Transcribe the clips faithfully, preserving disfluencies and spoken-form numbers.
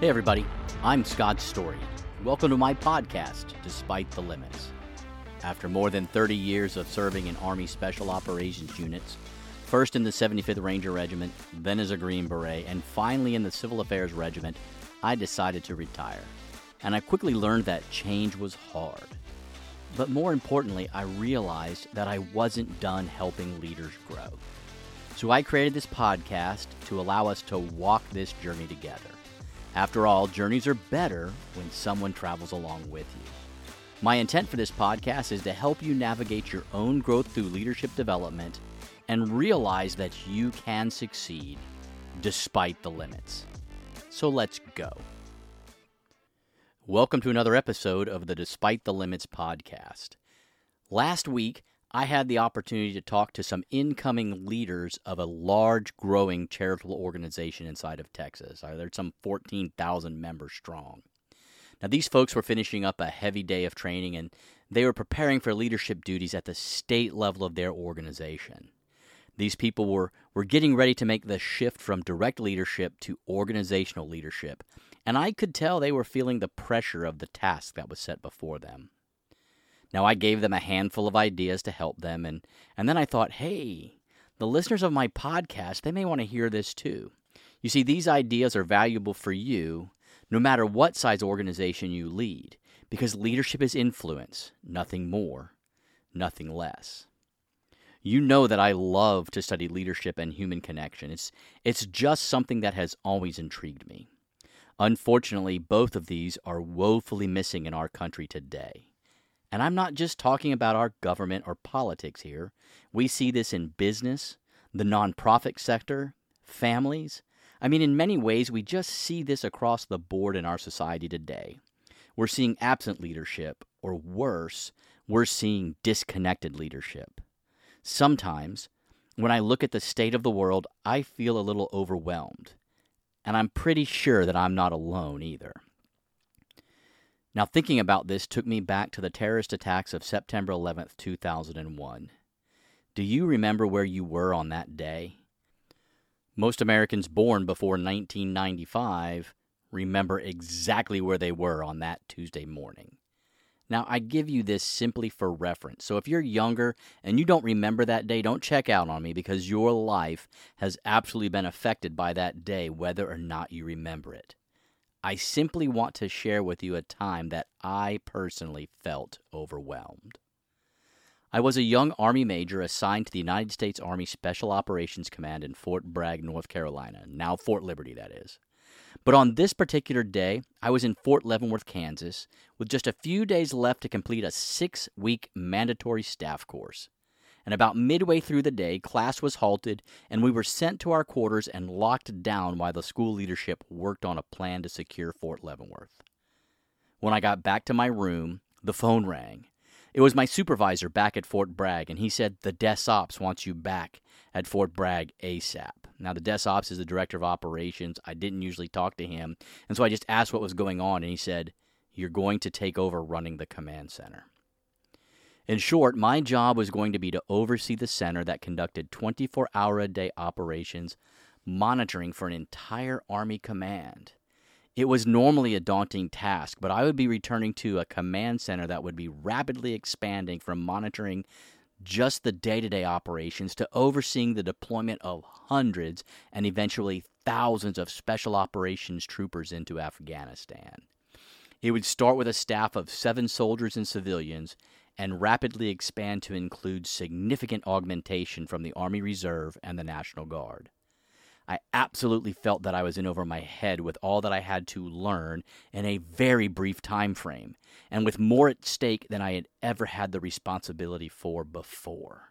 Hey everybody, I'm Scott Story. Welcome to my podcast, Despite the Limits. After more than thirty years of serving in Army Special Operations units, first in the seventy-fifth Ranger Regiment, then as a Green Beret, and finally in the Civil Affairs Regiment, I decided to retire. And I quickly learned that change was hard. But more importantly, I realized that I wasn't done helping leaders grow. So I created this podcast to allow us to walk this journey together. After all, journeys are better when someone travels along with you. My intent for this podcast is to help you navigate your own growth through leadership development and realize that you can succeed despite the limits. So let's go. Welcome to another episode of the Despite the Limits podcast. Last week, I had the opportunity to talk to some incoming leaders of a large, growing charitable organization inside of Texas. They're some fourteen thousand members strong. Now, these folks were finishing up a heavy day of training, and they were preparing for leadership duties at the state level of their organization. These people were, were getting ready to make the shift from direct leadership to organizational leadership, and I could tell they were feeling the pressure of the task that was set before them. Now, I gave them a handful of ideas to help them, and, and then I thought, hey, the listeners of my podcast, they may want to hear this too. You see, these ideas are valuable for you no matter what size organization you lead, because leadership is influence, nothing more, nothing less. You know that I love to study leadership and human connection. It's, it's just something that has always intrigued me. Unfortunately, both of these are woefully missing in our country today. And I'm not just talking about our government or politics here. We see this in business, the nonprofit sector, families. I mean, in many ways, we just see this across the board in our society today. We're seeing absent leadership, or worse, we're seeing disconnected leadership. Sometimes, when I look at the state of the world, I feel a little overwhelmed. And I'm pretty sure that I'm not alone either. Now, thinking about this took me back to the terrorist attacks of September eleventh, two thousand one. Do you remember where you were on that day? Most Americans born before nineteen ninety-five remember exactly where they were on that Tuesday morning. Now, I give you this simply for reference. So if you're younger and you don't remember that day, don't check out on me, because your life has absolutely been affected by that day, whether or not you remember it. I simply want to share with you a time that I personally felt overwhelmed. I was a young Army major assigned to the United States Army Special Operations Command in Fort Bragg, North Carolina, now Fort Liberty, that is. But on this particular day, I was in Fort Leavenworth, Kansas, with just a few days left to complete a six-week mandatory staff course. And about midway through the day, class was halted, and we were sent to our quarters and locked down while the school leadership worked on a plan to secure Fort Leavenworth. When I got back to my room, the phone rang. It was my supervisor back at Fort Bragg, and he said the Des Ops wants you back at Fort Bragg ASAP. Now, the Des Ops is the director of operations. I didn't usually talk to him, and so I just asked what was going on, and he said, "You're going to take over running the command center." In short, my job was going to be to oversee the center that conducted twenty-four hour a day operations, monitoring for an entire Army command. It was normally a daunting task, but I would be returning to a command center that would be rapidly expanding from monitoring just the day-to-day operations to overseeing the deployment of hundreds and eventually thousands of special operations troopers into Afghanistan. It would start with a staff of seven soldiers and civilians and rapidly expand to include significant augmentation from the Army Reserve and the National Guard. I absolutely felt that I was in over my head with all that I had to learn in a very brief time frame, and with more at stake than I had ever had the responsibility for before.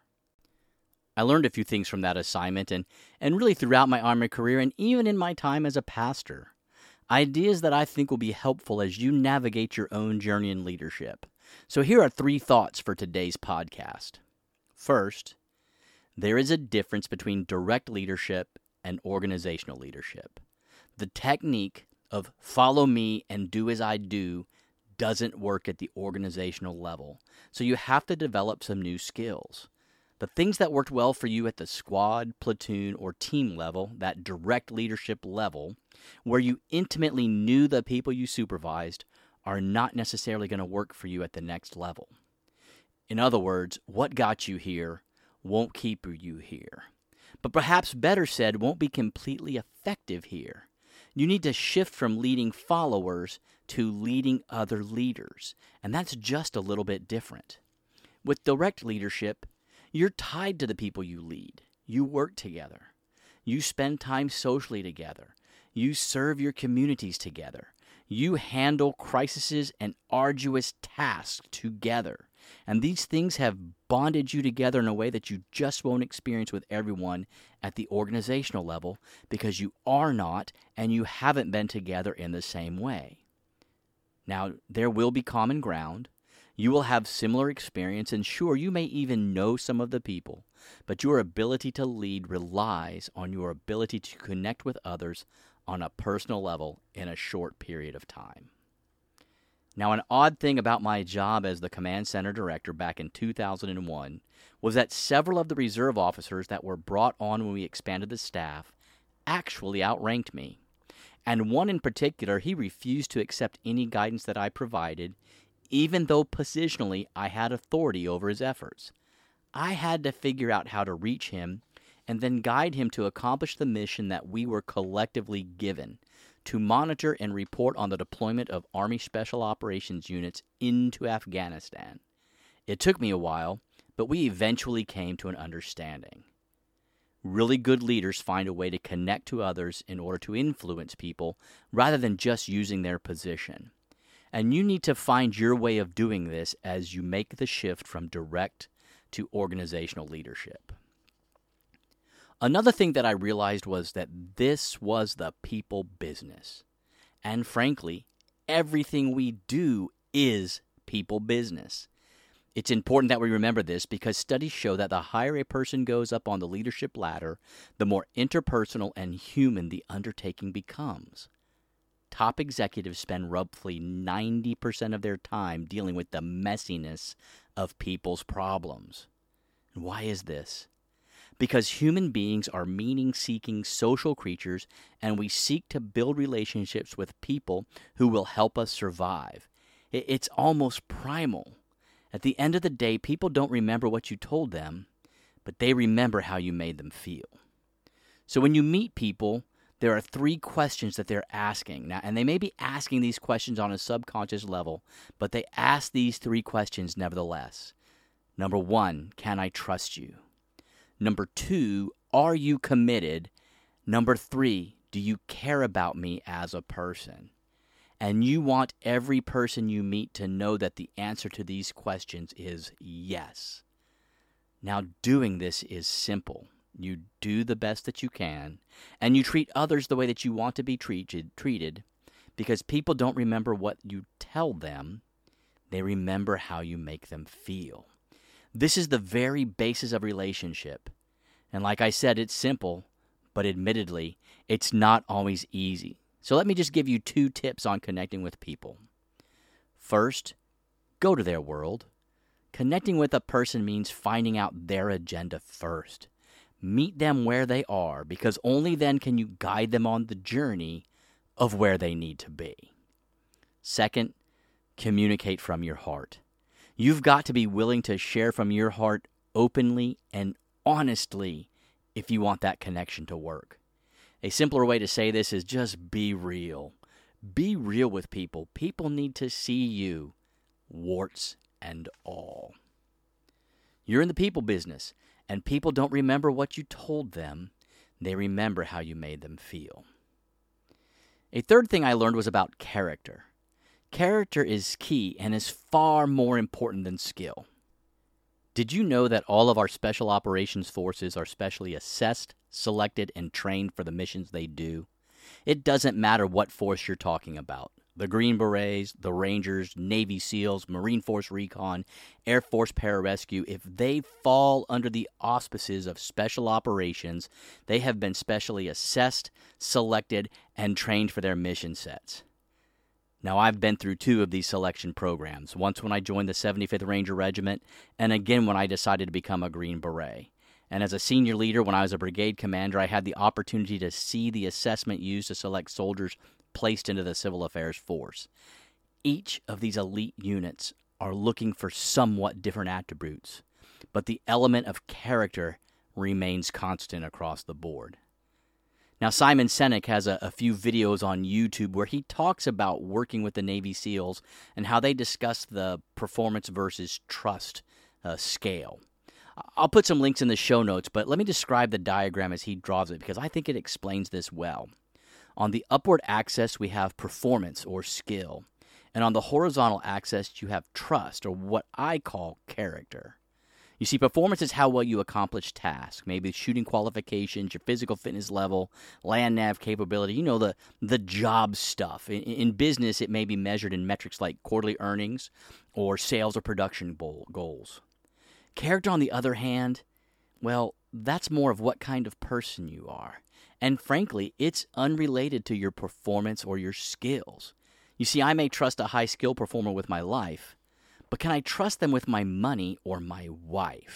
I learned a few things from that assignment, and, and really throughout my Army career, and even in my time as a pastor. Ideas that I think will be helpful as you navigate your own journey in leadership. So here are three thoughts for today's podcast. First, there is a difference between direct leadership and organizational leadership. The technique of follow me and do as I do doesn't work at the organizational level, so you have to develop some new skills. The things that worked well for you at the squad, platoon, or team level, that direct leadership level, where you intimately knew the people you supervised, are not necessarily going to work for you at the next level. In other words, what got you here won't keep you here. But perhaps better said, won't be completely effective here. You need to shift from leading followers to leading other leaders, and that's just a little bit different. With direct leadership, you're tied to the people you lead. You work together. You spend time socially together. You serve your communities together. You handle crises and arduous tasks together. And these things have bonded you together in a way that you just won't experience with everyone at the organizational level, because you are not and you haven't been together in the same way. Now, there will be common ground. You will have similar experience, and sure, you may even know some of the people, but your ability to lead relies on your ability to connect with others on a personal level in a short period of time. Now, an odd thing about my job as the Command Center Director back in two thousand one was that several of the reserve officers that were brought on when we expanded the staff actually outranked me. And one in particular, he refused to accept any guidance that I provided, even though positionally I had authority over his efforts. I had to figure out how to reach him and then guide him to accomplish the mission that we were collectively given, to monitor and report on the deployment of Army Special Operations units into Afghanistan. It took me a while, but we eventually came to an understanding. Really good leaders find a way to connect to others in order to influence people rather than just using their position. And you need to find your way of doing this as you make the shift from direct to organizational leadership. Another thing that I realized was that this was the people business. And frankly, everything we do is people business. It's important that we remember this because studies show that the higher a person goes up on the leadership ladder, the more interpersonal and human the undertaking becomes. Top executives spend roughly ninety percent of their time dealing with the messiness of people's problems. And why is this? Because human beings are meaning-seeking social creatures, and we seek to build relationships with people who will help us survive. It's almost primal. At the end of the day, people don't remember what you told them, but they remember how you made them feel. So when you meet people, there are three questions that they're asking. Now, and they may be asking these questions on a subconscious level, but they ask these three questions nevertheless. Number one, can I trust you? Number two, are you committed? Number three, do you care about me as a person? And you want every person you meet to know that the answer to these questions is yes. Now, doing this is simple. You do the best that you can, and you treat others the way that you want to be treated, treated, because people don't remember what you tell them. They remember how you make them feel. This is the very basis of relationship. And like I said, it's simple, but admittedly, it's not always easy. So let me just give you two tips on connecting with people. First, go to their world. Connecting with a person means finding out their agenda first. Meet them where they are, because only then can you guide them on the journey of where they need to be. Second, communicate from your heart. You've got to be willing to share from your heart openly and honestly if you want that connection to work. A simpler way to say this is just be real. Be real with people. People need to see you, warts and all. You're in the people business, and people don't remember what you told them. They remember how you made them feel. A third thing I learned was about character. Character is key and is far more important than skill. Did you know that all of our special operations forces are specially assessed, selected, and trained for the missions they do? It doesn't matter what force you're talking about. The Green Berets, the Rangers, Navy SEALs, Marine Force Recon, Air Force Pararescue, if they fall under the auspices of special operations, they have been specially assessed, selected, and trained for their mission sets. Now, I've been through two of these selection programs, once when I joined the seventy-fifth Ranger Regiment, and again when I decided to become a Green Beret. And as a senior leader, when I was a brigade commander, I had the opportunity to see the assessment used to select soldiers placed into the Civil Affairs Force. Each of these elite units are looking for somewhat different attributes, but the element of character remains constant across the board. Now, Simon Sinek has a, a few videos on YouTube where he talks about working with the Navy SEALs and how they discuss the performance versus trust uh, scale. I'll put some links in the show notes, but let me describe the diagram as he draws it because I think it explains this well. On the upward axis, we have performance or skill, and on the horizontal axis, you have trust or what I call character. You see, performance is how well you accomplish tasks, maybe shooting qualifications, your physical fitness level, land nav capability, you know, the, the job stuff. In, in business, it may be measured in metrics like quarterly earnings or sales or production goals. Character, on the other hand, well, that's more of what kind of person you are. And frankly, it's unrelated to your performance or your skills. You see, I may trust a high-skill performer with my life, but can I trust them with my money or my wife?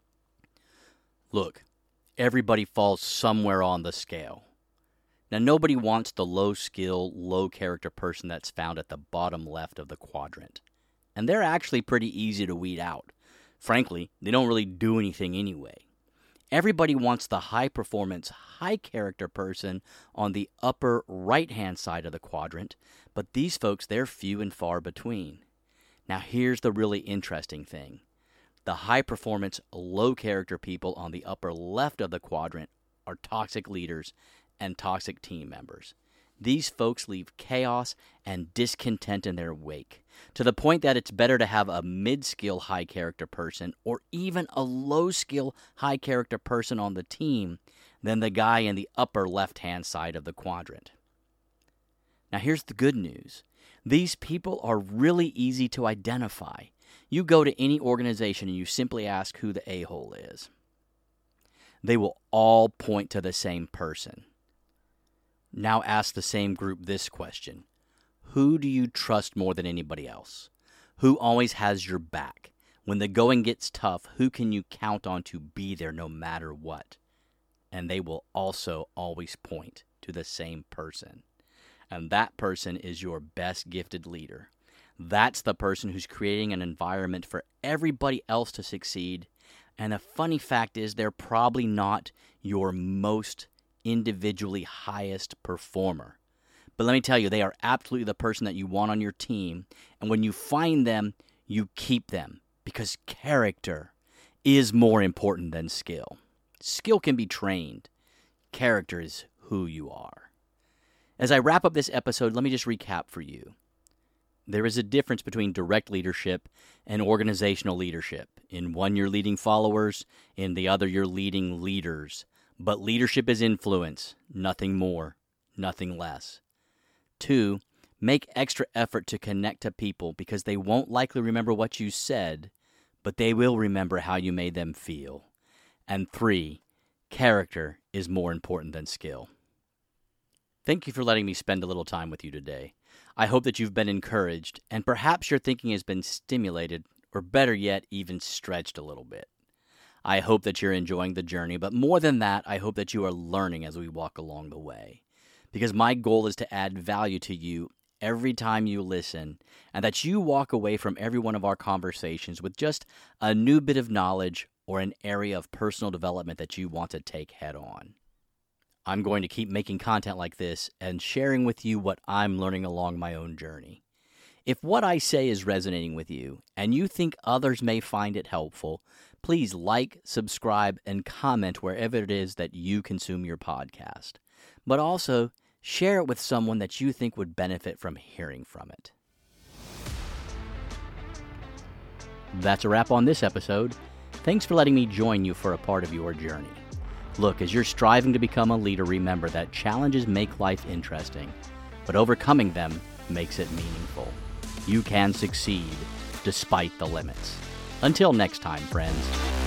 Look, everybody falls somewhere on the scale. Now, nobody wants the low-skill, low-character person that's found at the bottom left of the quadrant. And they're actually pretty easy to weed out. Frankly, they don't really do anything anyway. Everybody wants the high-performance, high-character person on the upper right-hand side of the quadrant, but these folks, they're few and far between. Now, here's the really interesting thing. The high-performance, low-character people on the upper left of the quadrant are toxic leaders and toxic team members. These folks leave chaos and discontent in their wake, to the point that it's better to have a mid-skill, high-character person or even a low-skill, high-character person on the team than the guy in the upper left-hand side of the quadrant. Now, here's the good news. These people are really easy to identify. You go to any organization and you simply ask who the a-hole is. They will all point to the same person. Now ask the same group this question. Who do you trust more than anybody else? Who always has your back? When the going gets tough, who can you count on to be there no matter what? And they will also always point to the same person. And that person is your best gifted leader. That's the person who's creating an environment for everybody else to succeed. And the funny fact is they're probably not your most individually highest performer. But let me tell you, they are absolutely the person that you want on your team. And when you find them, you keep them because character is more important than skill. Skill can be trained. Character is who you are. As I wrap up this episode, let me just recap for you. There is a difference between direct leadership and organizational leadership. In one, you're leading followers. In the other, you're leading leaders. But leadership is influence, nothing more, nothing less. Two, make extra effort to connect to people because they won't likely remember what you said, but they will remember how you made them feel. And three, character is more important than skill. Thank you for letting me spend a little time with you today. I hope that you've been encouraged, and perhaps your thinking has been stimulated, or better yet, even stretched a little bit. I hope that you're enjoying the journey, but more than that, I hope that you are learning as we walk along the way. Because my goal is to add value to you every time you listen, and that you walk away from every one of our conversations with just a new bit of knowledge or an area of personal development that you want to take head on. I'm going to keep making content like this and sharing with you what I'm learning along my own journey. If what I say is resonating with you and you think others may find it helpful, please like, subscribe, and comment wherever it is that you consume your podcast. But also, share it with someone that you think would benefit from hearing from it. That's a wrap on this episode. Thanks for letting me join you for a part of your journey. Look, as you're striving to become a leader, remember that challenges make life interesting, but overcoming them makes it meaningful. You can succeed despite the limits. Until next time, friends.